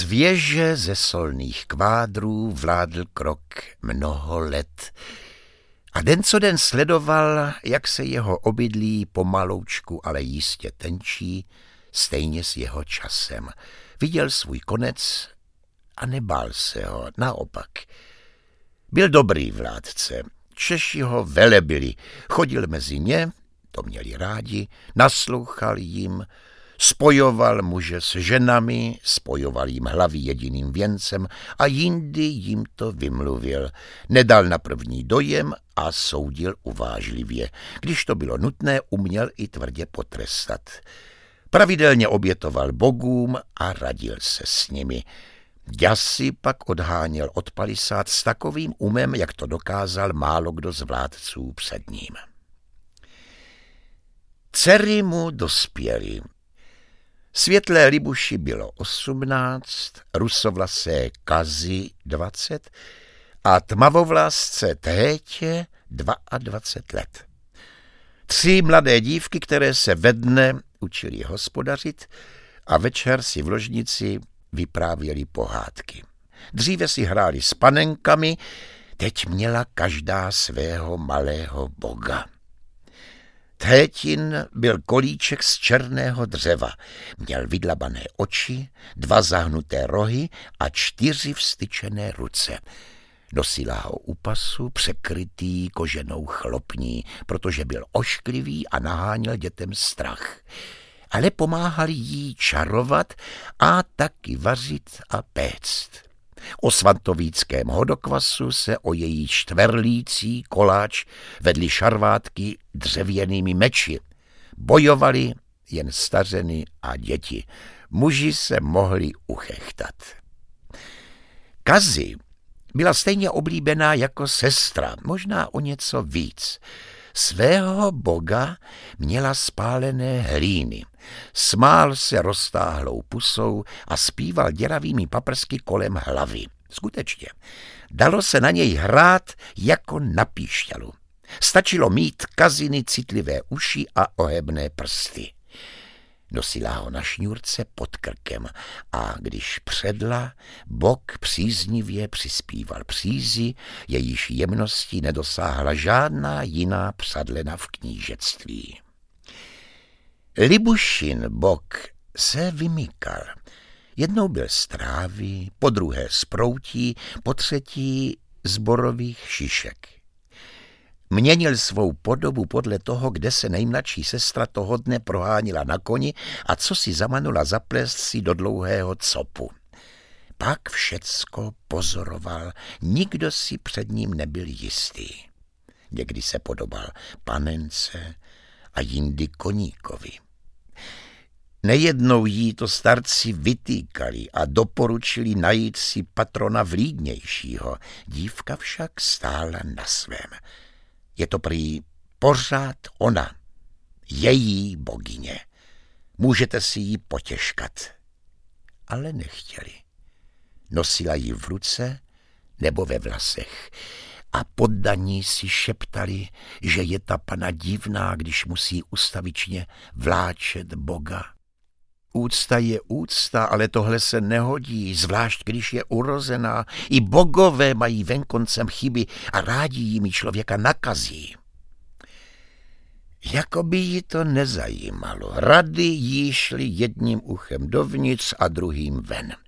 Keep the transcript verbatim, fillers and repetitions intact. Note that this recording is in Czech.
věže ze solných kvádrů vládl krok mnoho let a den co den sledoval, jak se jeho obydlí pomaloučku, ale jistě tenčí, stejně s jeho časem. Viděl svůj konec a nebál se ho, naopak. Byl dobrý vládce, Češi ho velebili, chodil mezi ně, to měli rádi, naslouchal jim, spojoval muže s ženami, spojoval jim hlavy jediným věncem a jindy jim to vymluvil. Nedal na první dojem a soudil uvážlivě. Když to bylo nutné, uměl i tvrdě potrestat. Pravidelně obětoval bogům a radil se s nimi. Děsy pak odháněl od palisát s takovým umem, jak to dokázal málo kdo z vládců před ním. Dcery mu dospěly. Světlé Libuši bylo osmnáct, rusovlasé Kazi dvacet a tmavovlasce Tétě dvacet dva let. Tři mladé dívky, které se ve dne učili hospodařit a večer si v ložnici vyprávěli pohádky. Dříve si hráli s panenkami, teď měla každá svého malého boga. Tétin byl kolíček z černého dřeva, měl vydlabané oči, dva zahnuté rohy a čtyři vztyčené ruce. Nosila ho u pasu, překrytý koženou chlopní, protože byl ošklivý a naháněl dětem strach. Ale pomáhali jí čarovat a taky vařit a péct. O svantovíckém hodokvasu se o její čtverlící koláč vedly šarvátky dřevěnými meči. Bojovali jen stařeny a děti. Muži se mohli uchechtat. Kazi byla stejně oblíbená jako sestra, možná o něco víc. Svého boga měla spálené hlíny. Smál se roztáhlou pusou a zpíval děravými paprsky kolem hlavy. Skutečně, dalo se na něj hrát jako na píšťalu. Stačilo mít Kaziny citlivé uši a ohebné prsty. Nosila ho na šňůrce pod krkem a když předla, bog příznivě přispíval přízi, jejíž jemností nedosáhla žádná jiná psadlena v knížectví. Libušin bog se vymykal. Jednou byl z trávy, po druhé z proutí, po třetí z borových šišek. Měnil svou podobu podle toho, kde se nejmladší sestra toho dne prohánila na koni a co si zamanula zaplést si do dlouhého copu. Pak všecko pozoroval, nikdo si před ním nebyl jistý. Někdy se podobal panence a jindy koníkovi. Nejednou jí to starci vytýkali a doporučili najít si patrona vlídnějšího. Dívka však stála na svém. Je to prý pořád ona, její bogyně. Můžete si ji potěškat. Ale nechtěli. Nosila ji v ruce nebo ve vlasech a poddaní si šeptali, že je ta pana divná, když musí ustavičně vláčet boga. Úcta je úcta, ale tohle se nehodí, zvlášť když je urozená. I bogové mají venkoncem chyby a rádi jimi člověka nakazí. Jako by ji to nezajímalo. Rady jí šly jedním uchem dovnitř a druhým ven.